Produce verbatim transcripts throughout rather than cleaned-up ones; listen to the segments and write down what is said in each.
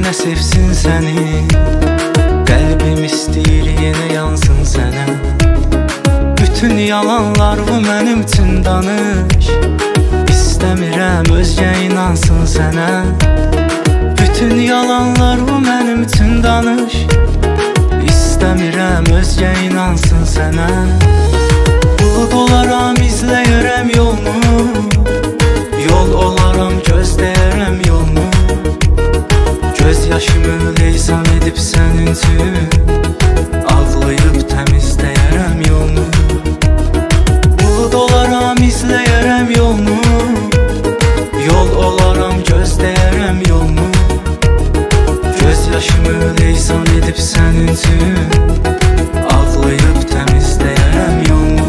də sevsin səni. Qəlbim istəyir yenə yansın sənə. Bütün yalanlarımı mənim üçün danış. İstəmirəm özgə inansın sənə. Bütün yalanlarımı mənim üçün danış. İstəmirəm özgə inansın sənə. Bulud olaram izləyərəm yolunu. Yol olaram gözləyərəm yolunu. Göz yaşımı leysan edib sənin üçün ağlayıb təmizləyərəm yolunu. Bulud olaram izləyərəm yolunu. Yol olaram gözləyərəm yolunu. Göz yaşımı leysan edib sənin üçün ağlayıb təmizləyərəm yolunu.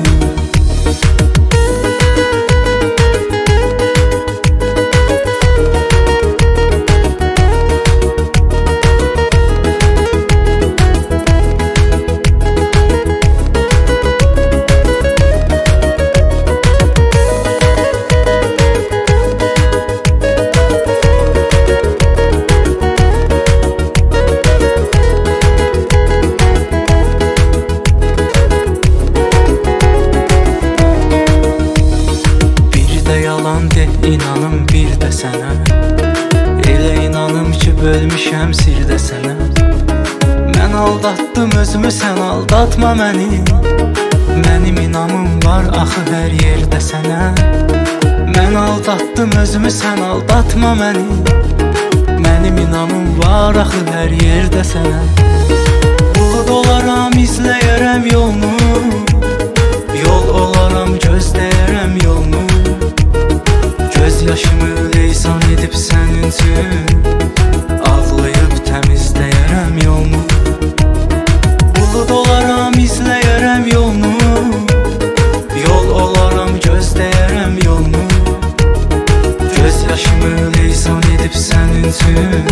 De inanım bir də sənə. Elə inanım ki bölmüşəm sirdə sənə. Mən aldatdım özümü, sən aldatma məni. Mənim inamım var axı hər yerdə sənə. Mən aldatdım özümü, sən aldatma məni. Mənim inamım var axı hər yerdə sənə. Bulud olaram izləyərəm yolunu. Yol olaram gözləyərəm yolunu. Göz yaşımı leysan edib sənin üçün ağlayıb təmizləyərəm yolunu. Bulud olaram izləyərəm yolunu. Yol olaram gözləyərəm yolunu. Göz yaşımı leysan edib sənin üçün